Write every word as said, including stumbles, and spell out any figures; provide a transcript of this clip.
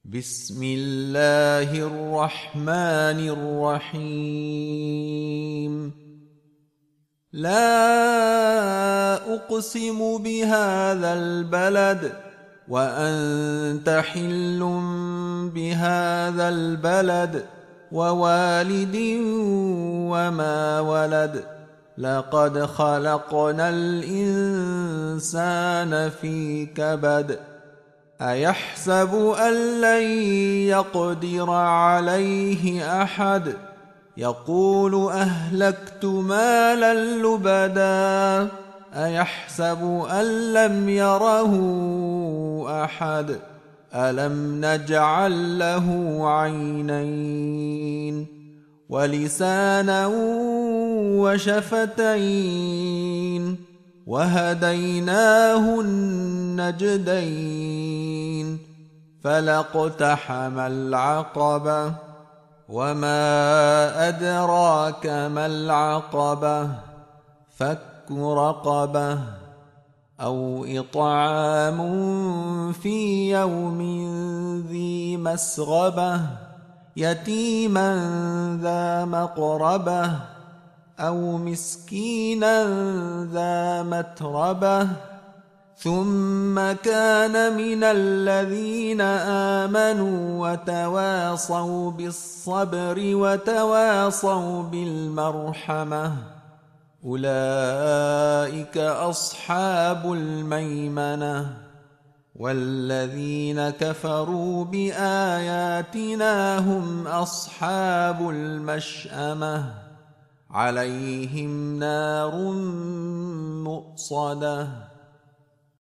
بسم الله الرحمن الرحيم. لا أقسم بهذا البلد وأنت حل بهذا البلد ووالد وما ولد لقد خلقنا الإنسان في كبد أيحسب أن لن يقدر عليه أحد يقول أهلكت مالا لبدا أيحسب أن لم يره أحد ألم نجعل له عينين ولسانا وشفتين وهديناه النجدين فلاقتحم العقبة وما أدراك ما العقبة فك رقبة أو إطعام في يوم ذي مسغبة يتيما ذا مقربة أو مسكينا ذا متربة ثم كان من الذين آمنوا وتواصوا بالصبر وتواصوا بالمرحمة أولئك أصحاب الميمنة والذين كفروا بآياتنا هم أصحاب المشأمة عليهم نار مؤصدة